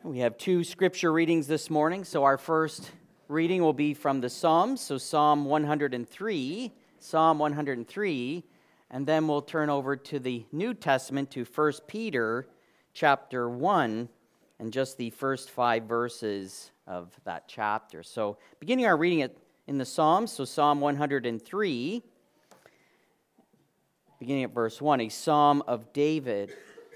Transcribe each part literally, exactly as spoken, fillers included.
We have two scripture readings this morning. So our first reading will be from the Psalms, so Psalm one hundred three, Psalm one hundred three, and then we'll turn over to the New Testament to First Peter chapter one, and just the first five verses of that chapter. So beginning our reading it in the Psalms, so Psalm one hundred three, beginning at verse one, a psalm of David.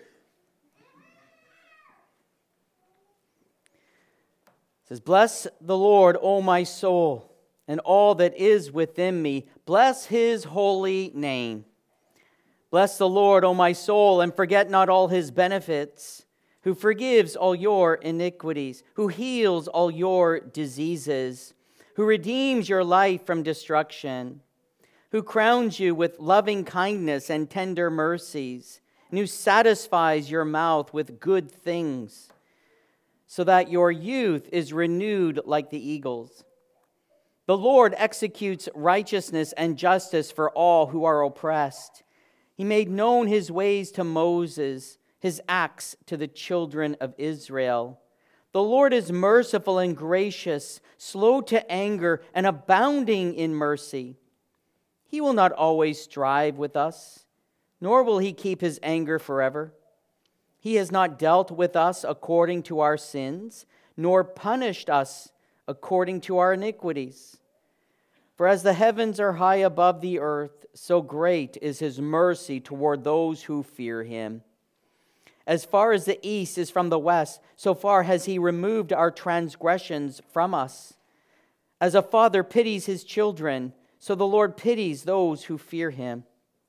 It says, "Bless the Lord, O my soul, and all that is within me. Bless his holy name. Bless the Lord, O my soul, and forget not all his benefits, who forgives all your iniquities, who heals all your diseases, who redeems your life from destruction, who crowns you with loving kindness and tender mercies, and who satisfies your mouth with good things, so that your youth is renewed like the eagles. The Lord executes righteousness and justice for all who are oppressed. He made known his ways to Moses, his acts to the children of Israel. The Lord is merciful and gracious, slow to anger, and abounding in mercy. He will not always strive with us, nor will he keep his anger forever. He has not dealt with us according to our sins, nor punished us according to our iniquities. For as the heavens are high above the earth, so great is his mercy toward those who fear him. As far as the east is from the west, so far has he removed our transgressions from us. As a father pities his children, so the Lord pities those who fear him.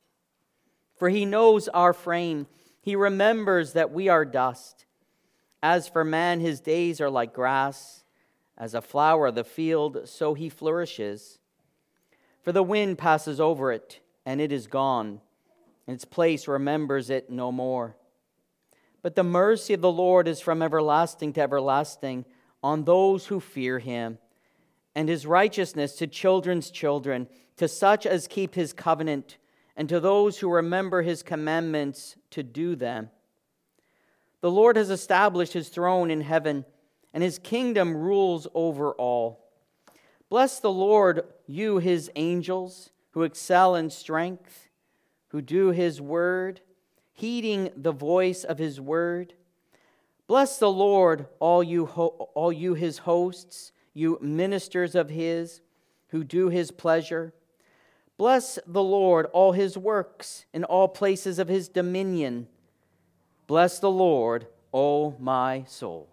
For he knows our frame. He remembers that we are dust. As for man, his days are like grass. As a flower of the field, so he flourishes. For the wind passes over it, and it is gone, and its place remembers it no more. But the mercy of the Lord is from everlasting to everlasting on those who fear him, and his righteousness to children's children, to such as keep his covenant, and to those who remember his commandments to do them. The Lord has established his throne in heaven, and his kingdom rules over all. Bless the Lord, you his angels, who excel in strength, who do his word, heeding the voice of his word. Bless the Lord, all you ho- all you his hosts, you ministers of his, who do his pleasure. Bless the Lord, all his works, in all places of his dominion. Bless the Lord, O my soul."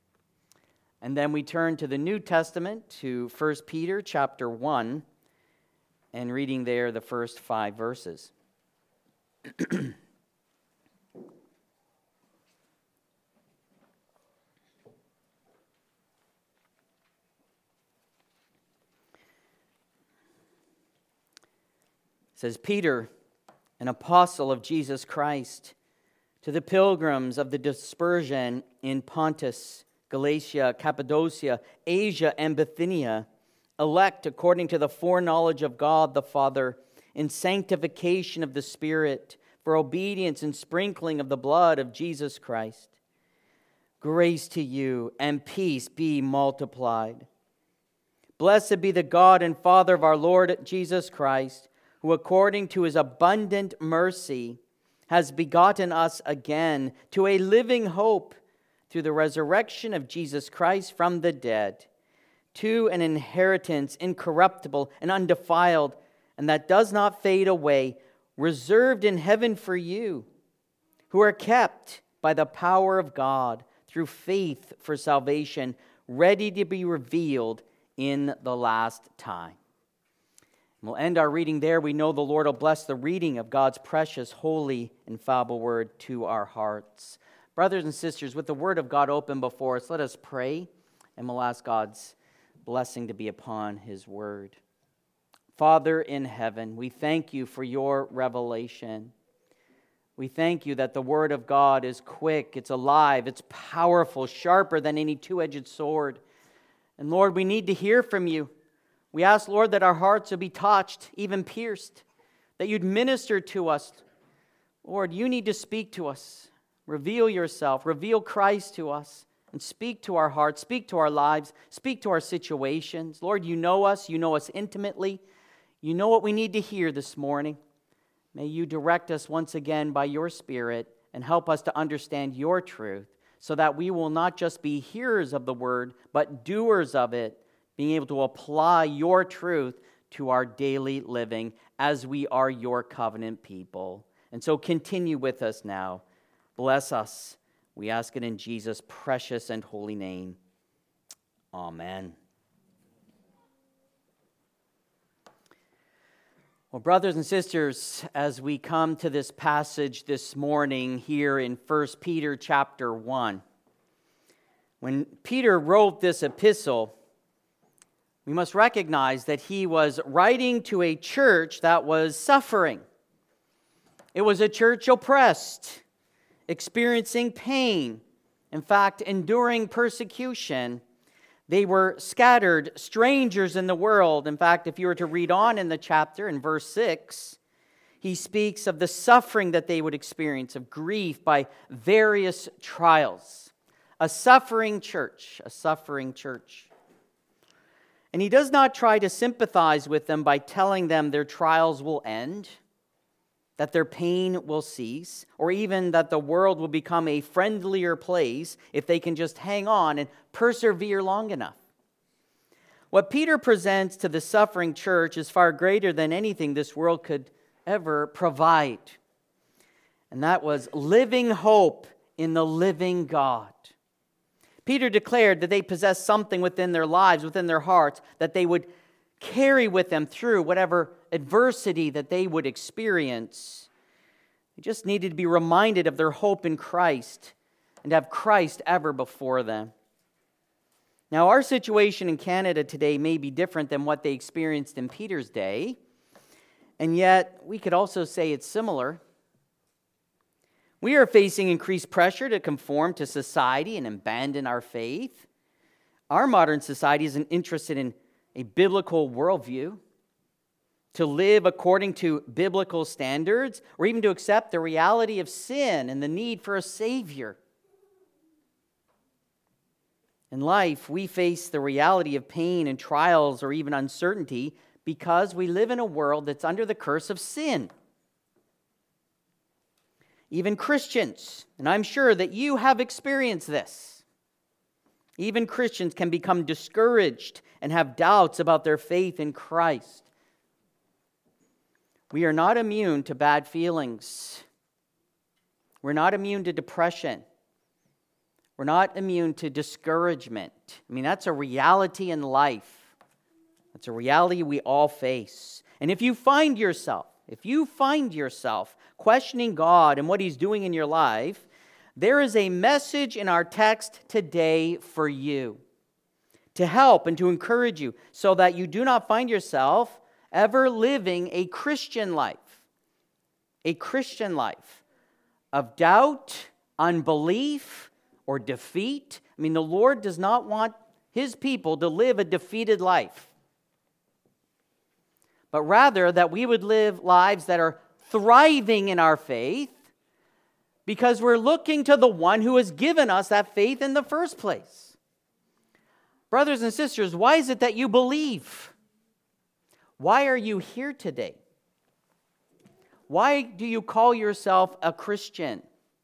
And then we turn to the New Testament, to First Peter chapter one, and reading there the first five verses. It says, "Peter, an apostle of Jesus Christ, to the pilgrims of the dispersion in Pontus, Galatia, Cappadocia, Asia, and Bithynia, elect according to the foreknowledge of God the Father, in sanctification of the Spirit, for obedience and sprinkling of the blood of Jesus Christ. Grace to you and peace be multiplied. Blessed be the God and Father of our Lord Jesus Christ, who according to his abundant mercy has begotten us again to a living hope through the resurrection of Jesus Christ from the dead, to an inheritance incorruptible and undefiled, and that does not fade away, reserved in heaven for you, who are kept by the power of God through faith for salvation, ready to be revealed in the last time." We'll end our reading there. We know the Lord will bless the reading of God's precious, holy, infallible word to our hearts. Brothers and sisters, with the word of God open before us, let us pray, and we'll ask God's blessing to be upon his word. Father in heaven, we thank you for your revelation. We thank you that the word of God is quick, it's alive, it's powerful, sharper than any two-edged sword. And Lord, we need to hear from you. We ask, Lord, that our hearts would be touched, even pierced, that you'd minister to us. Lord, you need to speak to us. Reveal yourself. Reveal Christ to us and speak to our hearts, speak to our lives, speak to our situations. Lord, you know us, you know us intimately. You know what we need to hear this morning. May you direct us once again by your Spirit and help us to understand your truth so that we will not just be hearers of the word, but doers of it, being able to apply your truth to our daily living as we are your covenant people. And so continue with us now. Bless us. We ask it in Jesus' precious and holy name. Amen. Well, brothers and sisters, as we come to this passage this morning here in First Peter chapter one, when Peter wrote this epistle, we must recognize that he was writing to a church that was suffering. It was a church oppressed, experiencing pain, in fact, enduring persecution. They were scattered, strangers in the world. In fact, if you were to read on in the chapter, in verse six, he speaks of the suffering that they would experience, of grief by various trials. A suffering church, a suffering church. And he does not try to sympathize with them by telling them their trials will end, that their pain will cease, or even that the world will become a friendlier place if they can just hang on and persevere long enough. What Peter presents to the suffering church is far greater than anything this world could ever provide. And that was living hope in the living God. Peter declared that they possessed something within their lives, within their hearts, that they would carry with them through whatever adversity that they would experience. They just needed to be reminded of their hope in Christ and have Christ ever before them. Now, our situation in Canada today may be different than what they experienced in Peter's day, and yet we could also say it's similar. We are facing increased pressure to conform to society and abandon our faith. Our modern society isn't interested in a biblical worldview, to live according to biblical standards, or even to accept the reality of sin and the need for a Savior. In life, we face the reality of pain and trials or even uncertainty because we live in a world that's under the curse of sin. Even Christians, and I'm sure that you have experienced this, even Christians can become discouraged and have doubts about their faith in Christ. We are not immune to bad feelings. We're not immune to depression. We're not immune to discouragement. I mean, that's a reality in life. That's a reality we all face. And if you find yourself, if you find yourself questioning God and what He's doing in your life, there is a message in our text today for you to help and to encourage you so that you do not find yourself ever living a Christian life, a Christian life of doubt, unbelief, or defeat. I mean, the Lord does not want His people to live a defeated life, but rather that we would live lives that are thriving in our faith because we're looking to the one who has given us that faith in the first place. Brothers and sisters, why is it that you believe? Why are you here today? Why do you call yourself a Christian?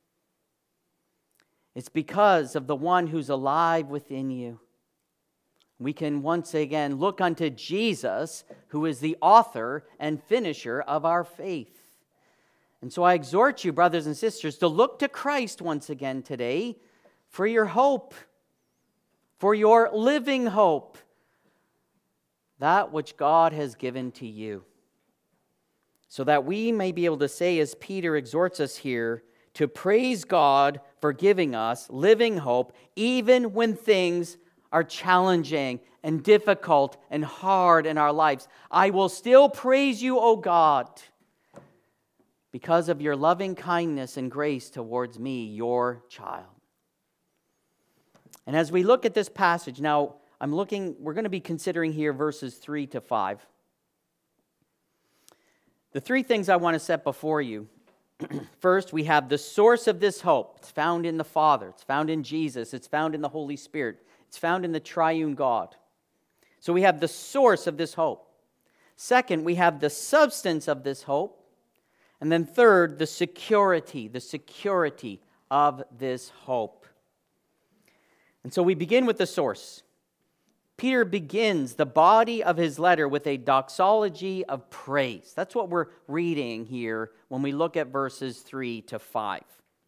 It's because of the one who's alive within you. We can once again look unto Jesus, who is the author and finisher of our faith. And so I exhort you, brothers and sisters, to look to Christ once again today for your hope, for your living hope, that which God has given to you, so that we may be able to say, as Peter exhorts us here, to praise God for giving us living hope, even when things are challenging and difficult and hard in our lives. I will still praise you, O God, because of your loving kindness and grace towards me, your child. And as we look at this passage, now I'm looking, we're going to be considering here verses three to five. The three things I want to set before you First, we have the source of this hope. It's found in the Father. It's found in Jesus. It's found in the Holy Spirit. It's found in the triune God. So we have the source of this hope. Second, we have the substance of this hope. And then third, the security, the security of this hope. And so we begin with the source. Peter begins the body of his letter with a doxology of praise. That's what we're reading here when we look at verses three to five.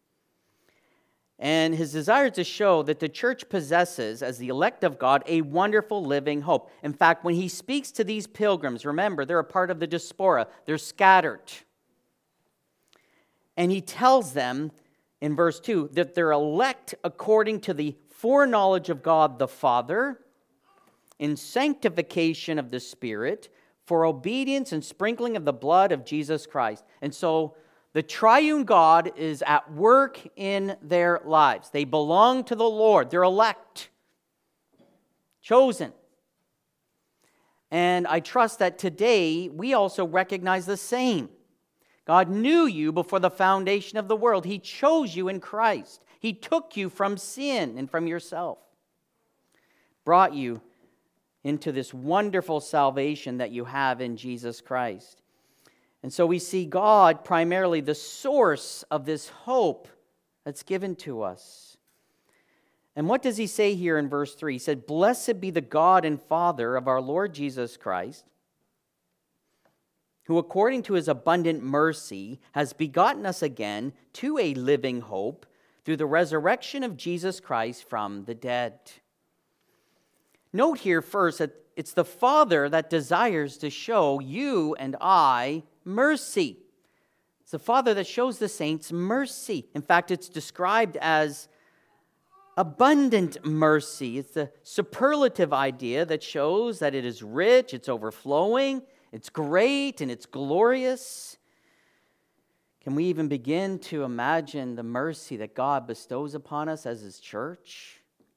And his desire to show that the church possesses, as the elect of God, a wonderful living hope. In fact, when he speaks to these pilgrims, remember, they're a part of the diaspora. They're scattered. And he tells them in verse two that they're elect according to the foreknowledge of God the Father, in sanctification of the Spirit, for obedience and sprinkling of the blood of Jesus Christ. And so the triune God is at work in their lives. They belong to the Lord. They're elect, chosen. And I trust that today we also recognize the same. God knew you before the foundation of the world. He chose you in Christ. He took you from sin and from yourself, brought you into this wonderful salvation that you have in Jesus Christ. And so we see God primarily the source of this hope that's given to us. And what does he say here in verse three? He said, "Blessed be the God and Father of our Lord Jesus Christ, who according to his abundant mercy has begotten us again to a living hope through the resurrection of Jesus Christ from the dead." Note here first that it's the Father that desires to show you and I mercy. It's the Father that shows the saints mercy. In fact, it's described as abundant mercy. It's the superlative idea that shows that it is rich, it's overflowing, it's great, and it's glorious. Can we even begin to imagine the mercy that God bestows upon us as his church?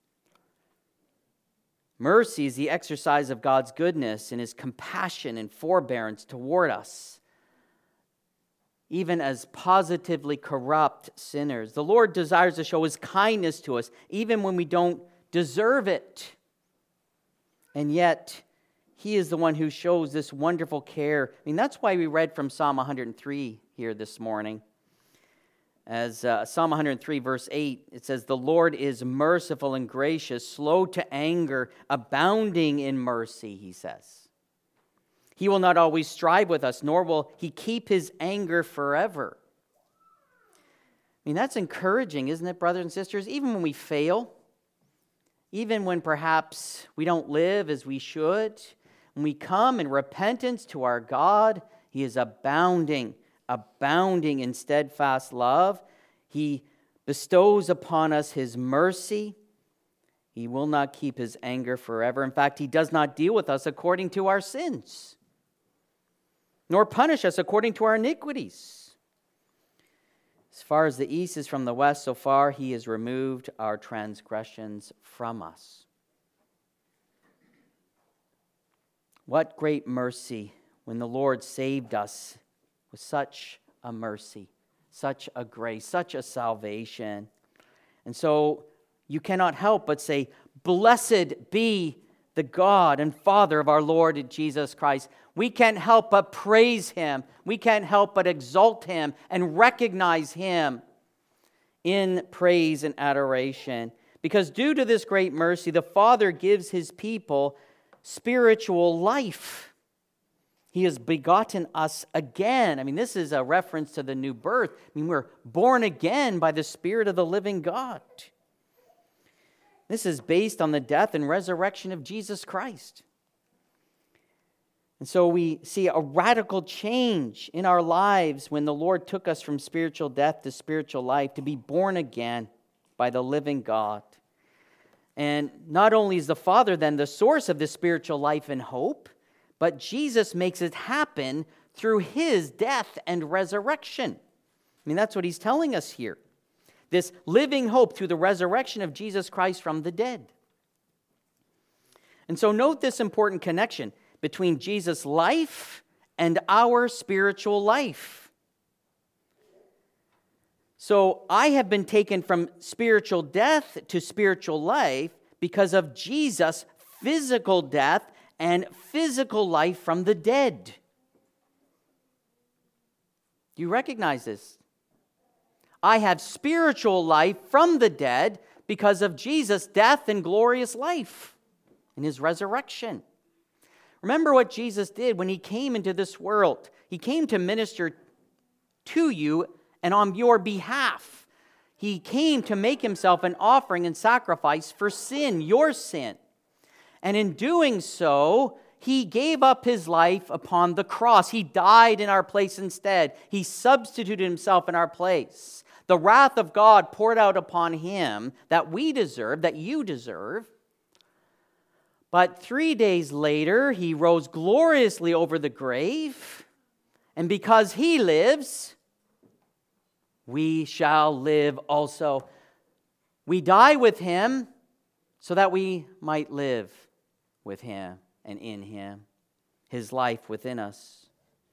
Mercy is the exercise of God's goodness and his compassion and forbearance toward us, even as positively corrupt sinners. The Lord desires to show his kindness to us, even when we don't deserve it. And yet, he is the one who shows this wonderful care. I mean, that's why we read from Psalm one hundred three here this morning. As uh, Psalm one hundred three, verse eight, it says, "The Lord is merciful and gracious, slow to anger, abounding in mercy," he says. "He will not always strive with us, nor will he keep his anger forever." I mean, that's encouraging, isn't it, brothers and sisters? Even when we fail, even when perhaps we don't live as we should, when we come in repentance to our God, he is abounding abounding in steadfast love. He bestows upon us his mercy. He will not keep his anger forever. In fact, he does not deal with us according to our sins, nor punish us according to our iniquities. As far as the east is from the west, so far he has removed our transgressions from us. What great mercy when the Lord saved us with such a mercy, such a grace, such a salvation. And so you cannot help but say, "Blessed be the God and Father of our Lord Jesus Christ." We can't help but praise him. We can't help but exalt him and recognize him in praise and adoration. Because due to this great mercy, the Father gives his people spiritual life. He has begotten us again. I mean, this is a reference to the new birth. I mean, we're born again by the Spirit of the living God. This is based on the death and resurrection of Jesus Christ. And so we see a radical change in our lives when the Lord took us from spiritual death to spiritual life, to be born again by the living God. And not only is the Father then the source of this spiritual life and hope, but Jesus makes it happen through his death and resurrection. I mean, that's what he's telling us here. This living hope through the resurrection of Jesus Christ from the dead. And so note this important connection between Jesus' life and our spiritual life. So I have been taken from spiritual death to spiritual life because of Jesus' physical death and physical life from the dead. Do you recognize this? I have spiritual life from the dead because of Jesus' death and glorious life and his resurrection. Remember what Jesus did when he came into this world. He came to minister to you and on your behalf. He came to make himself an offering and sacrifice for sin, your sin. And in doing so, he gave up his life upon the cross. He died in our place instead. He substituted himself in our place. The wrath of God poured out upon him that we deserve, that you deserve. But three days later, he rose gloriously over the grave. And because he lives, we shall live also. We die with him so that we might live with him and in him, his life within us.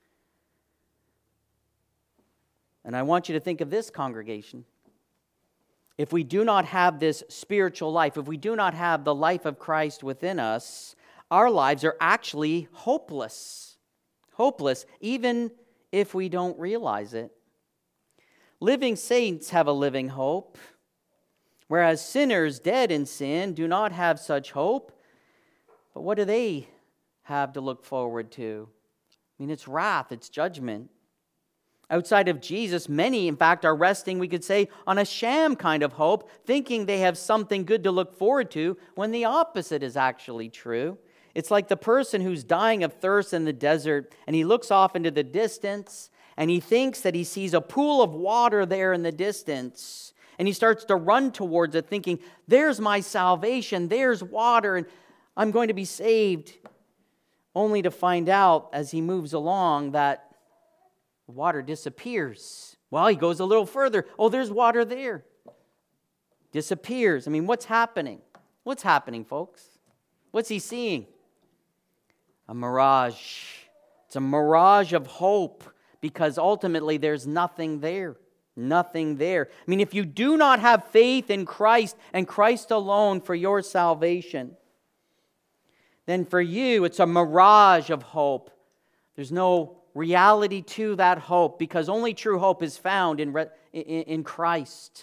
And I want you to think of this, congregation. If we do not have this spiritual life, if we do not have the life of Christ within us, our lives are actually hopeless. Hopeless, even if we don't realize it. Living saints have a living hope, whereas sinners dead in sin do not have such hope. But what do they have to look forward to? I mean, it's wrath, it's judgment. Outside of Jesus, many, in fact, are resting, we could say, on a sham kind of hope, thinking they have something good to look forward to, when the opposite is actually true. It's like the person who's dying of thirst in the desert, and he looks off into the distance, and he thinks that he sees a pool of water there in the distance, and he starts to run towards it, thinking, there's my salvation, there's water, and I'm going to be saved, only to find out as he moves along that the water disappears. Well, he goes a little further. Oh, there's water there. Disappears. I mean, what's happening? What's happening, folks? What's he seeing? A mirage. It's a mirage of hope because ultimately there's nothing there. Nothing there. I mean, if you do not have faith in Christ and Christ alone for your salvation, then for you it's a mirage of hope. There's no reality to that hope, because only true hope is found in, in, in Christ.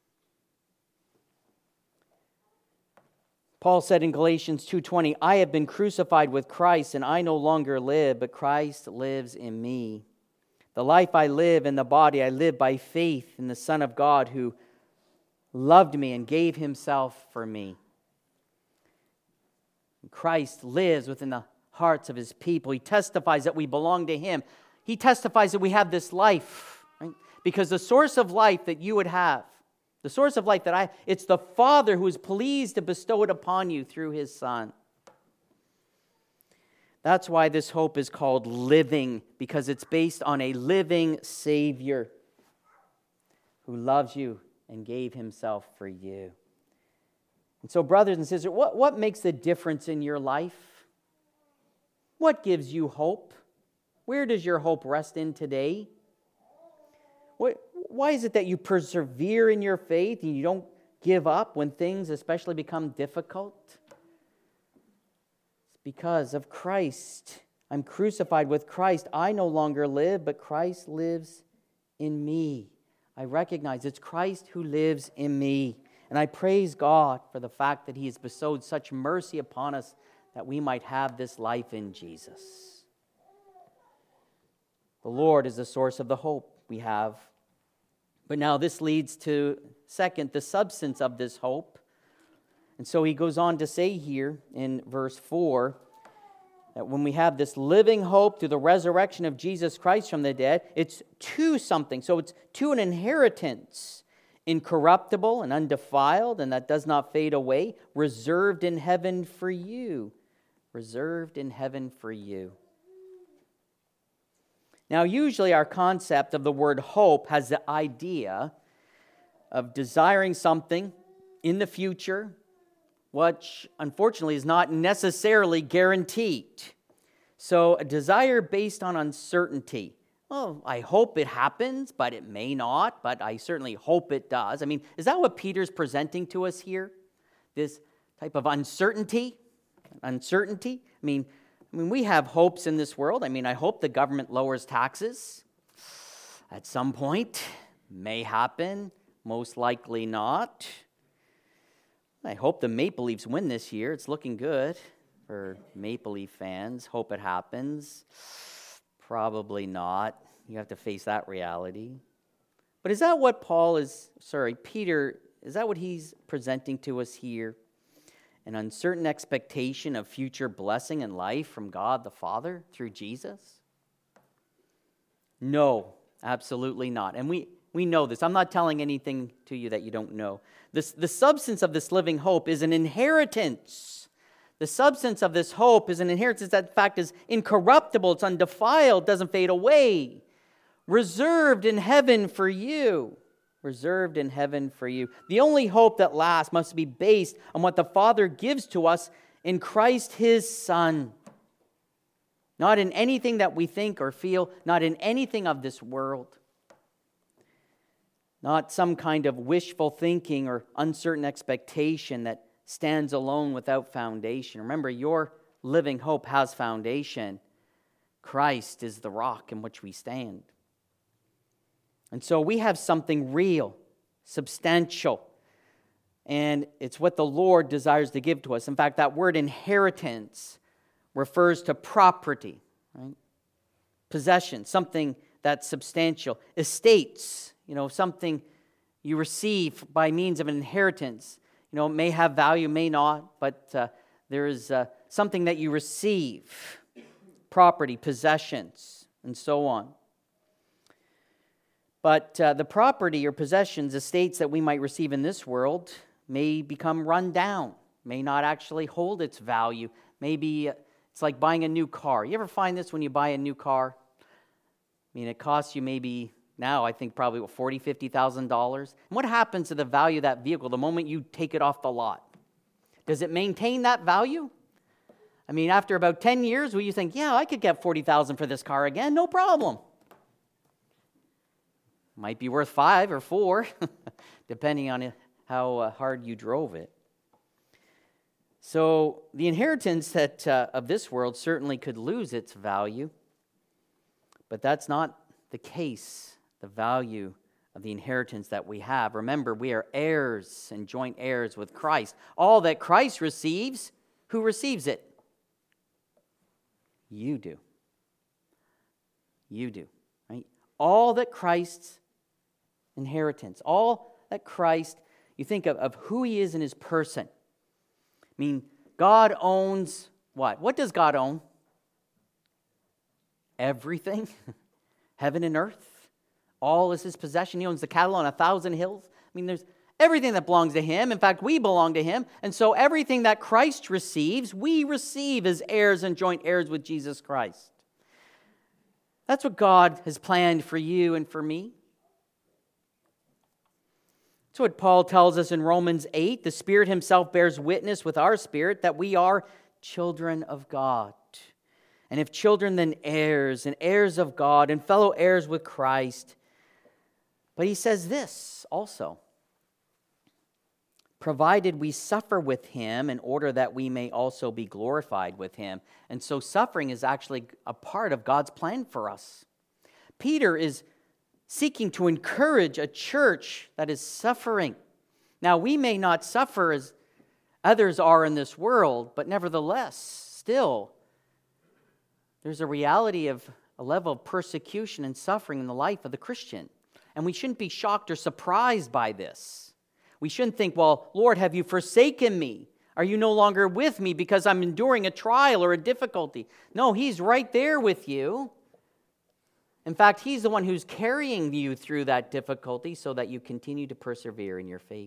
Paul said in Galatians two twenty, I have been crucified with Christ, and I no longer live, but Christ lives in me. The life I live in the body, I live by faith in the Son of God who loved me and gave himself for me. Christ lives within the hearts of his people. He testifies that we belong to him. He testifies that we have this life, right? Because the source of life that you would have, the source of life that I, it's the Father who is pleased to bestow it upon you through his Son. That's why this hope is called living, because it's based on a living Savior who loves you and gave himself for you. And so, brothers and sisters, what, what makes the difference in your life? What gives you hope? Where does your hope rest in today? What, why is it that you persevere in your faith and you don't give up when things especially become difficult? It's because of Christ. I'm crucified with Christ. I no longer live, but Christ lives in me. I recognize it's Christ who lives in me. And I praise God for the fact that he has bestowed such mercy upon us that we might have this life in Jesus. The Lord is the source of the hope we have. But now this leads to, second, the substance of this hope. And so he goes on to say here in verse four, that when we have this living hope through the resurrection of Jesus Christ from the dead, it's to something. So it's to an inheritance, incorruptible and undefiled, and that does not fade away, reserved in heaven for you. Reserved in heaven for you. Now, usually our concept of the word hope has the idea of desiring something in the future, which unfortunately is not necessarily guaranteed. So a desire based on uncertainty. Well, I hope it happens, but it may not, but I certainly hope it does. I mean, is that what Peter's presenting to us here? This type of uncertainty? Uncertainty? I mean, I mean, we have hopes in this world. I mean, I hope the government lowers taxes at some point. May happen, most likely not. I hope the Maple Leafs win this year. It's looking good for Maple Leaf fans. Hope it happens. Probably not. You have to face that reality. But is that what Paul is, sorry, Peter, is that what he's presenting to us here? An uncertain expectation of future blessing and life from God the Father through Jesus? No, absolutely not. And we, we know this. I'm not telling anything to you that you don't know. This, the substance of this living hope is an inheritance. The substance of this hope is an inheritance that, in fact, is incorruptible, it's undefiled, doesn't fade away. Reserved in heaven for you. Reserved in heaven for you. The only hope that lasts must be based on what the Father gives to us in Christ His Son. Not in anything that we think or feel, not in anything of this world. Not some kind of wishful thinking or uncertain expectation that stands alone without foundation. Remember, your living hope has foundation. Christ is the rock in which we stand. And so we have something real, substantial, and it's what the Lord desires to give to us. In fact, that word inheritance refers to property, right? Possession, something that's substantial. Estates, you know, something you receive by means of an inheritance. You know, it may have value, may not, but uh, there is uh, something that you receive. Property, possessions, and so on. But uh, the property or possessions, estates that we might receive in this world may become run down, may not actually hold its value. Maybe it's like buying a new car. You ever find this when you buy a new car? I mean, it costs you maybe, now I think probably what, forty thousand dollars, fifty thousand dollars. And what happens to the value of that vehicle the moment you take it off the lot? Does it maintain that value? I mean, after about ten years, will you think, yeah, I could get forty thousand dollars for this car again, no problem. Might be worth five or four, depending on how hard you drove it. So the inheritance that uh, of this world certainly could lose its value, but that's not the case, the value of the inheritance that we have. Remember, we are heirs and joint heirs with Christ. All that Christ receives, who receives it? You do. You do, right? All that Christ's inheritance, all that Christ, you think of, of who He is in His person. I mean, God owns what? What does God own? Everything. Heaven and earth. All is His possession. He owns the cattle on a thousand hills. I mean, there's everything that belongs to Him. In fact, we belong to Him. And so everything that Christ receives, we receive as heirs and joint heirs with Jesus Christ. That's what God has planned for you and for me. That's what Paul tells us in Romans eight. The Spirit Himself bears witness with our spirit that we are children of God. And if children, then heirs, and heirs of God, and fellow heirs with Christ. But he says this also. Provided we suffer with Him in order that we may also be glorified with Him. And so suffering is actually a part of God's plan for us. Peter is seeking to encourage a church that is suffering. Now, we may not suffer as others are in this world, but nevertheless, still, there's a reality of a level of persecution and suffering in the life of the Christian. And we shouldn't be shocked or surprised by this. We shouldn't think, well, Lord, have you forsaken me? Are you no longer with me because I'm enduring a trial or a difficulty? No, He's right there with you. In fact, He's the one who's carrying you through that difficulty so that you continue to persevere in your faith.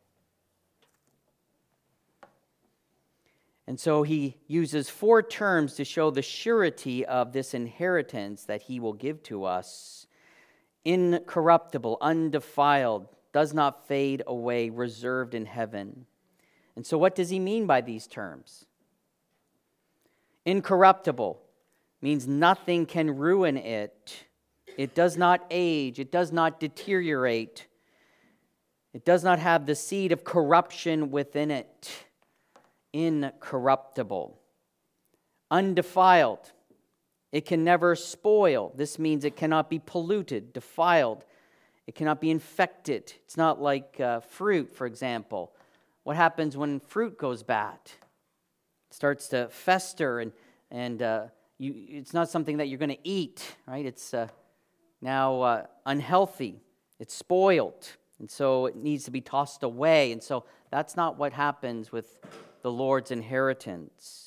And so he uses four terms to show the surety of this inheritance that He will give to us. Incorruptible, undefiled, does not fade away, reserved in heaven. And so what does he mean by these terms? Incorruptible means nothing can ruin it. It does not age. It does not deteriorate. It does not have the seed of corruption within it. Incorruptible. Undefiled. It can never spoil. This means it cannot be polluted, defiled. It cannot be infected. It's not like uh, fruit, for example. What happens when fruit goes bad? It starts to fester, and and uh, you, it's not something that you're going to eat, right? It's uh, now uh, unhealthy. It's spoiled, and so it needs to be tossed away. And so that's not what happens with the Lord's inheritance.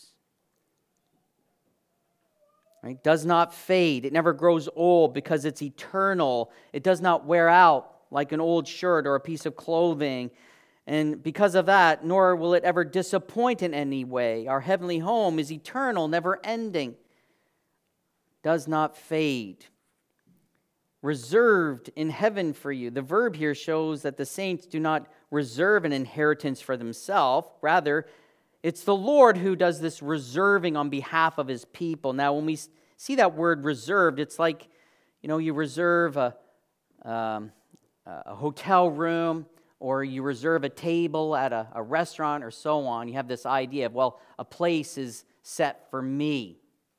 Right? Does not fade. It never grows old because it's eternal. It does not wear out like an old shirt or a piece of clothing. And because of that, nor will it ever disappoint in any way. Our heavenly home is eternal, never ending. Does not fade. Reserved in heaven for you. The verb here shows that the saints do not reserve an inheritance for themselves. Rather, it's the Lord who does this reserving on behalf of his people. Now, when we see that word reserved, it's like, you know, you reserve a, um, a hotel room, or you reserve a table at a, a restaurant or so on. You have this idea of, well, a place is set for me.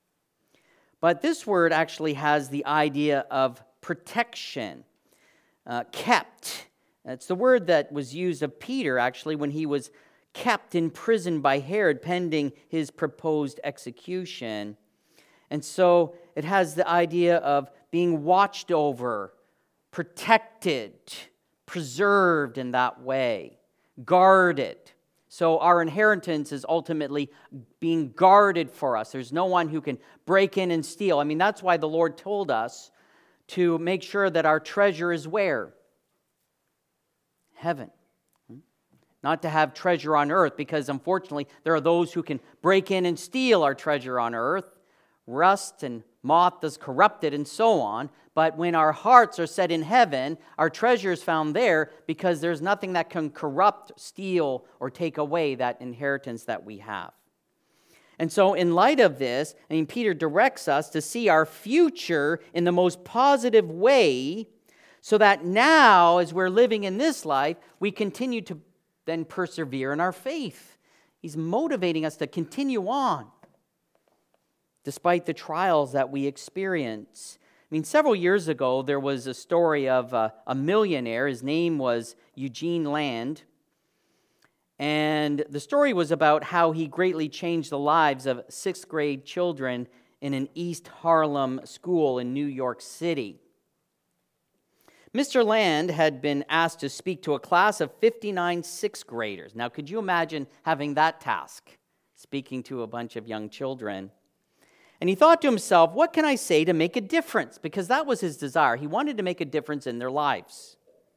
But this word actually has the idea of protection, uh, kept. It's the word that was used of Peter, actually, when he was kept in prison by Herod pending his proposed execution. And so it has the idea of being watched over, protected, preserved in that way, guarded. So our inheritance is ultimately being guarded for us. There's no one who can break in and steal. I mean, that's why the Lord told us to make sure that our treasure is where? Heaven. Not to have treasure on earth, because unfortunately there are those who can break in and steal our treasure on earth. Rust and moth does corrupt it and so on. But when our hearts are set in heaven, our treasure is found there, because there's nothing that can corrupt, steal, or take away that inheritance that we have. And so in light of this, I mean, Peter directs us to see our future in the most positive way, so that now, as we're living in this life, we continue to then persevere in our faith. He's motivating us to continue on despite the trials that we experience. I mean, several years ago, there was a story of a, a millionaire. His name was Eugene Land. And the story was about how he greatly changed the lives of sixth grade children in an East Harlem school in New York City. Mister Land had been asked to speak to a class of fifty-nine sixth graders. Now, could you imagine having that task, speaking to a bunch of young children? And he thought to himself, what can I say to make a difference? Because that was his desire. He wanted to make a difference in their lives.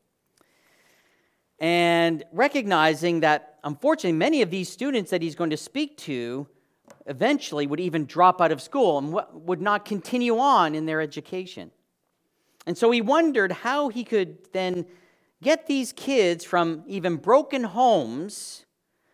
And recognizing that, unfortunately, many of these students that he's going to speak to eventually would even drop out of school and would not continue on in their education. And so he wondered how he could then get these kids from even broken homes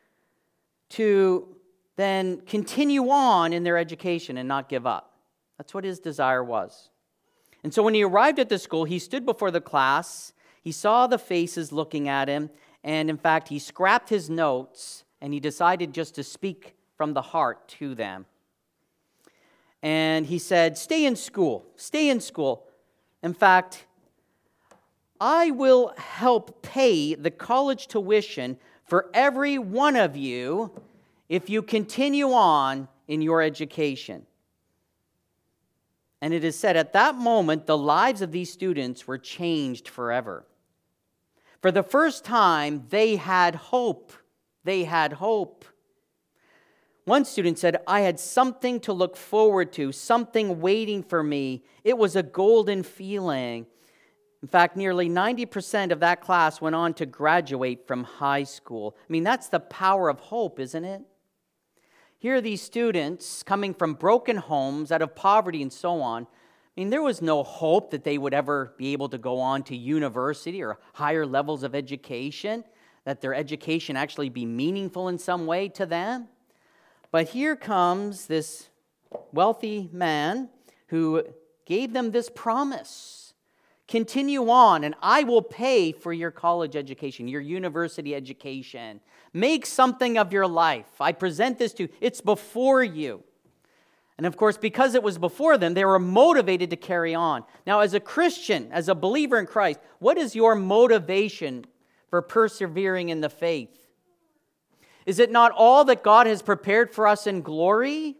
to then continue on in their education and not give up. That's what his desire was. And so when he arrived at the school, he stood before the class, he saw the faces looking at him, and in fact, he scrapped his notes, and he decided just to speak from the heart to them. And he said, stay in school, stay in school. In fact, I will help pay the college tuition for every one of you if you continue on in your education. And it is said at that moment, the lives of these students were changed forever. For the first time, they had hope. They had hope. One student said, I had something to look forward to, something waiting for me. It was a golden feeling. In fact, nearly ninety percent of that class went on to graduate from high school. I mean, that's the power of hope, isn't it? Here are these students coming from broken homes, out of poverty and so on. I mean, there was no hope that they would ever be able to go on to university or higher levels of education, that their education actually be meaningful in some way to them. But here comes this wealthy man who gave them this promise. Continue on, and I will pay for your college education, your university education. Make something of your life. I present this to you. It's before you. And of course, because it was before them, they were motivated to carry on. Now, as a Christian, as a believer in Christ, what is your motivation for persevering in the faith? Is it not all that God has prepared for us in glory?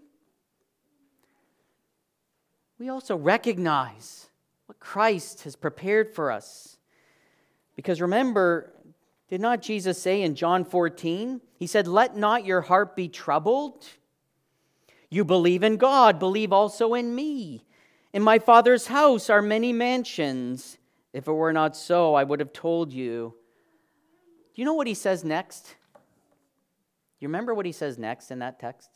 We also recognize what Christ has prepared for us. Because remember, did not Jesus say in John fourteen, he said, "Let not your heart be troubled. You believe in God, believe also in me. In my Father's house are many mansions. If it were not so, I would have told you." Do you know what he says next? You remember what he says next in that text?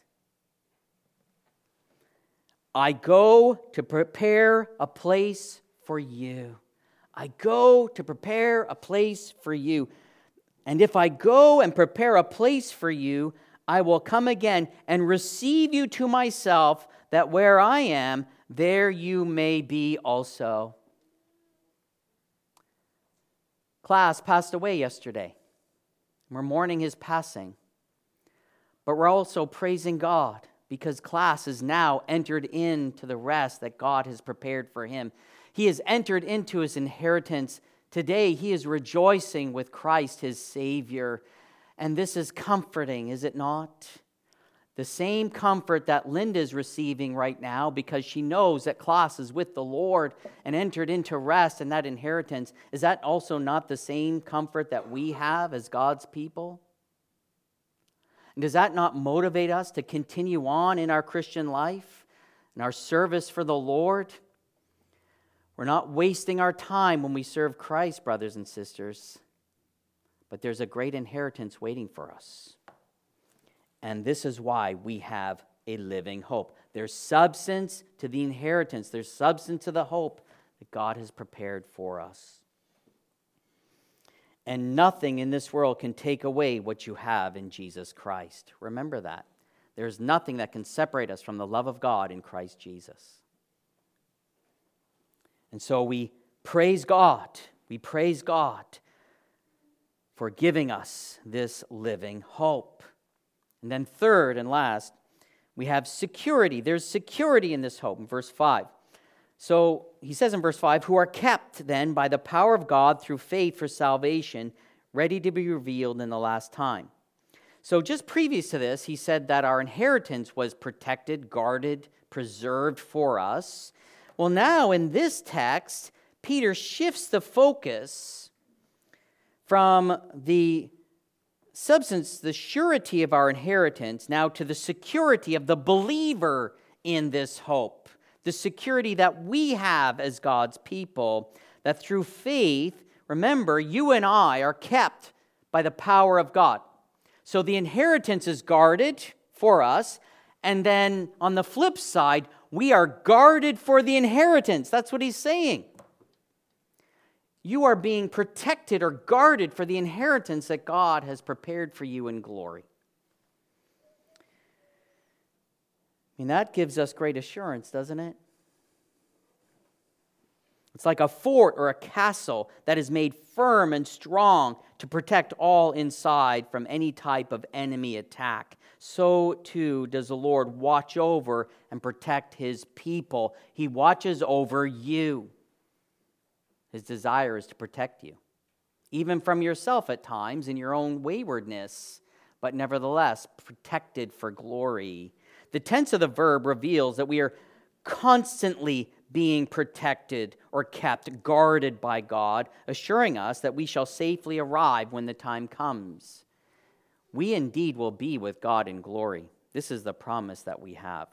I go to prepare a place for you. I go to prepare a place for you. And if I go and prepare a place for you, I will come again and receive you to myself, that where I am, there you may be also. Class passed away yesterday. We're mourning his passing. But we're also praising God because Class has now entered into the rest that God has prepared for him. He has entered into his inheritance. Today he is rejoicing with Christ, his Savior. And this is comforting, is it not? The same comfort that Linda is receiving right now because she knows that Klaus is with the Lord and entered into rest and that inheritance. Is that also not the same comfort that we have as God's people? And does that not motivate us to continue on in our Christian life and our service for the Lord? We're not wasting our time when we serve Christ, brothers and sisters. But there's a great inheritance waiting for us. And this is why we have a living hope. There's substance to the inheritance. There's substance to the hope that God has prepared for us. And nothing in this world can take away what you have in Jesus Christ. Remember that. There's nothing that can separate us from the love of God in Christ Jesus. And so we praise God. We praise God for giving us this living hope. And then third and last, we have security. There's security in this hope in verse five. So he says in verse five, who are kept then by the power of God through faith for salvation, ready to be revealed in the last time. So just previous to this, he said that our inheritance was protected, guarded, preserved for us. Well, now in this text, Peter shifts the focus from the substance, the surety of our inheritance, now to the security of the believer in this hope. The security that we have as God's people, that through faith, remember, you and I are kept by the power of God. So the inheritance is guarded for us, and then on the flip side, we are guarded for the inheritance. That's what he's saying. You are being protected or guarded for the inheritance that God has prepared for you in glory. I mean, that gives us great assurance, doesn't it? It's like a fort or a castle that is made firm and strong to protect all inside from any type of enemy attack. So too does the Lord watch over and protect his people. He watches over you. His desire is to protect you, even from yourself at times in your own waywardness, but nevertheless protected for glory. The tense of the verb reveals that we are constantly being protected or kept, guarded by God, assuring us that we shall safely arrive when the time comes. We indeed will be with God in glory. This is the promise that we have.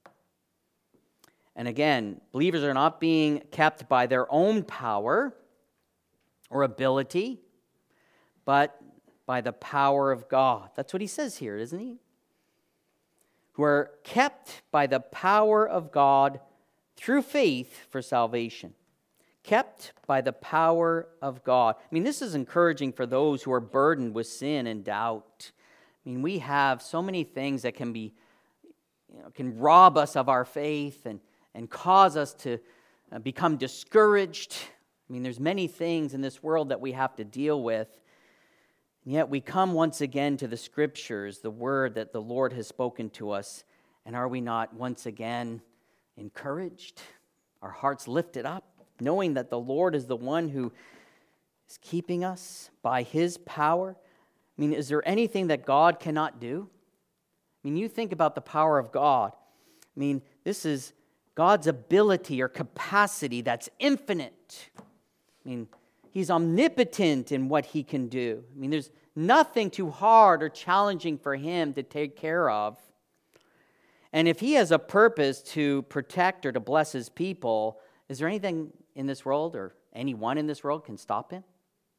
And again, believers are not being kept by their own power or ability, but by the power of God. That's what he says here, isn't he? Who are kept by the power of God through faith for salvation. Kept by the power of God. I mean, this is encouraging for those who are burdened with sin and doubt. I mean, we have so many things that can be, you know, can rob us of our faith and, and cause us to uh, become discouraged. I mean, there's many things in this world that we have to deal with. And yet we come once again to the Scriptures, the word that the Lord has spoken to us. And are we not once again encouraged? Our hearts lifted up, knowing that the Lord is the one who is keeping us by His power. I mean, is there anything that God cannot do? I mean, you think about the power of God. I mean, this is God's ability or capacity that's infinite. I mean, He's omnipotent in what He can do. I mean, there's nothing too hard or challenging for Him to take care of. And if He has a purpose to protect or to bless His people, is there anything in this world or anyone in this world can stop Him?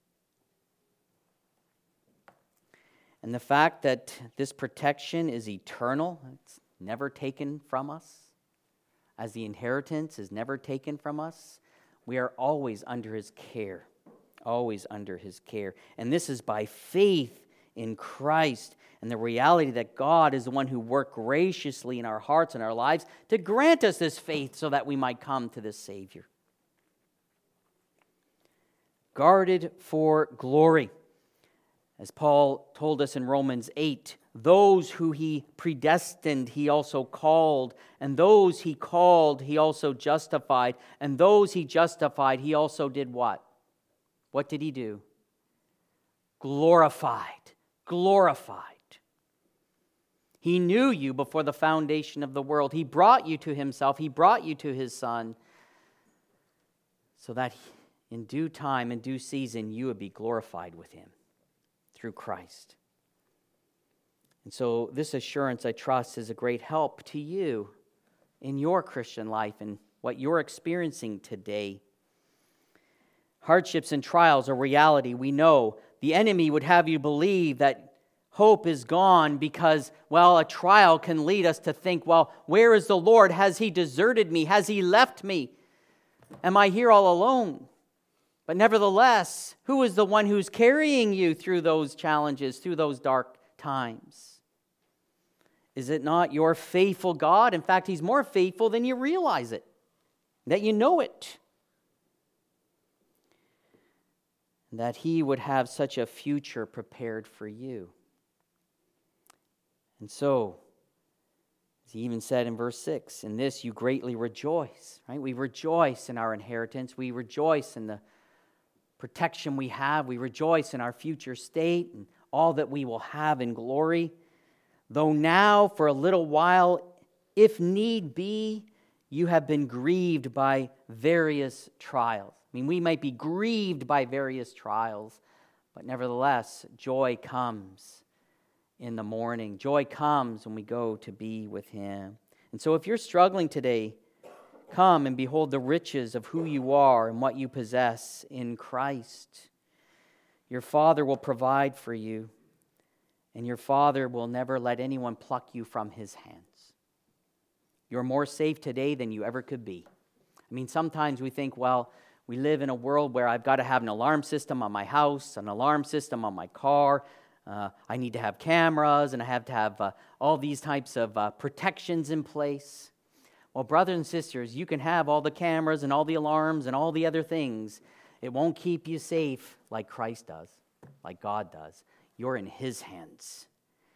And the fact that this protection is eternal, it's never taken from us, as the inheritance is never taken from us, we are always under His care, always under His care. And this is by faith in Christ and the reality that God is the one who worked graciously in our hearts and our lives to grant us this faith so that we might come to this Savior. Guarded for glory. As Paul told us in Romans eight, those who He predestined, He also called, and those He called, He also justified, and those He justified, He also did what? What did He do? Glorified. Glorified. He knew you before the foundation of the world. He brought you to Himself. He brought you to His Son so that in due time, in due season, you would be glorified with Him through Christ. And so this assurance, I trust, is a great help to you in your Christian life and what you're experiencing today. Hardships and trials are reality. We know the enemy would have you believe that hope is gone because, well, a trial can lead us to think, well, where is the Lord? Has He deserted me? Has He left me? Am I here all alone? But nevertheless, who is the one who's carrying you through those challenges, through those dark times? Is it not your faithful God? In fact, He's more faithful than you realize it, that you know it. That He would have such a future prepared for you. And so, as He even said in verse six, in this you greatly rejoice. Right? We rejoice in our inheritance. We rejoice in the protection we have. We rejoice in our future state and all that we will have in glory. Though now, for a little while, if need be, you have been grieved by various trials. I mean, we might be grieved by various trials, but nevertheless, joy comes in the morning. Joy comes when we go to be with Him. And so if you're struggling today, come and behold the riches of who you are and what you possess in Christ. Your Father will provide for you, and your Father will never let anyone pluck you from His hands. You're more safe today than you ever could be. I mean, sometimes we think, well, we live in a world where I've got to have an alarm system on my house, an alarm system on my car. Uh, I need to have cameras, and I have to have uh, all these types of uh, protections in place. Well, brothers and sisters, you can have all the cameras and all the alarms and all the other things. It won't keep you safe like Christ does, like God does. You're in His hands.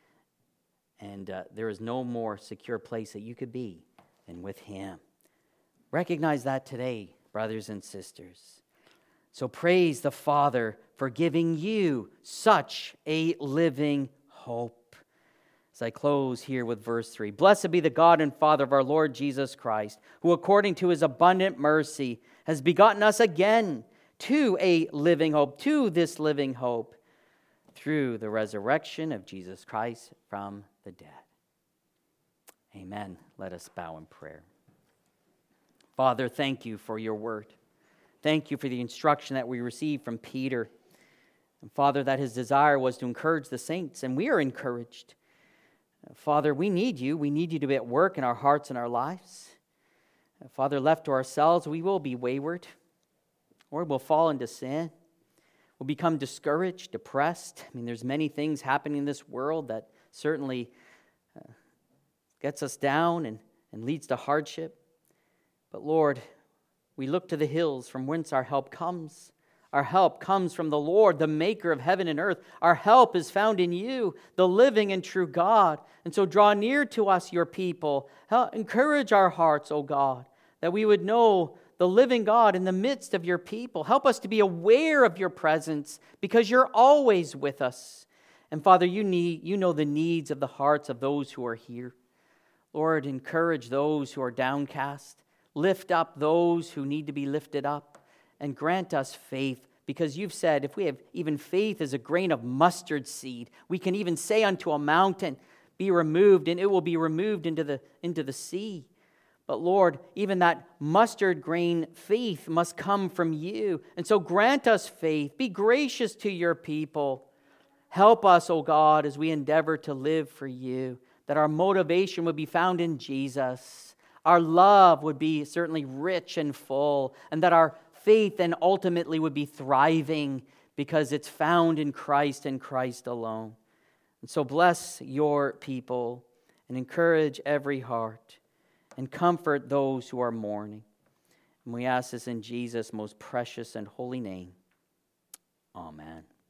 And uh, there is no more secure place that you could be than with Him. Recognize that today, brothers and sisters. So praise the Father for giving you such a living hope. As I close here with verse three, blessed be the God and Father of our Lord Jesus Christ, who according to His abundant mercy has begotten us again to a living hope, to this living hope, through the resurrection of Jesus Christ from the dead. Amen. Let us bow in prayer. Father, thank You for Your word. Thank You for the instruction that we received from Peter. And Father, that his desire was to encourage the saints, and we are encouraged. Father, we need You. We need You to be at work in our hearts and our lives. Father, left to ourselves, we will be wayward, or we'll fall into sin. We'll become discouraged, depressed. I mean, there's many things happening in this world that certainly uh, gets us down and, and leads to hardship. But Lord, We look to the hills from whence our help comes. Our help comes from the Lord, the maker of heaven and earth. Our help is found in you, the living and true God. And so draw near to us, your people. Help, encourage our hearts, O God, that we would know the living God in the midst of your people. Help us to be aware of your presence because you're always with us. And Father, you need, you know the needs of the hearts of those who are here. Lord, encourage those who are downcast. Lift up those who need to be lifted up. And grant us faith, because you've said if we have even faith as a grain of mustard seed, we can even say unto a mountain, be removed, and it will be removed into the, into the sea. But Lord, even that mustard grain faith must come from you. And so grant us faith. Be gracious to your people. Help us, O God, as we endeavor to live for you, that our motivation would be found in Jesus. Our love would be certainly rich and full, and that our faith then ultimately would be thriving because it's found in Christ and Christ alone. And so bless your people and encourage every heart and comfort those who are mourning. And we ask this in Jesus' most precious and holy name. Amen.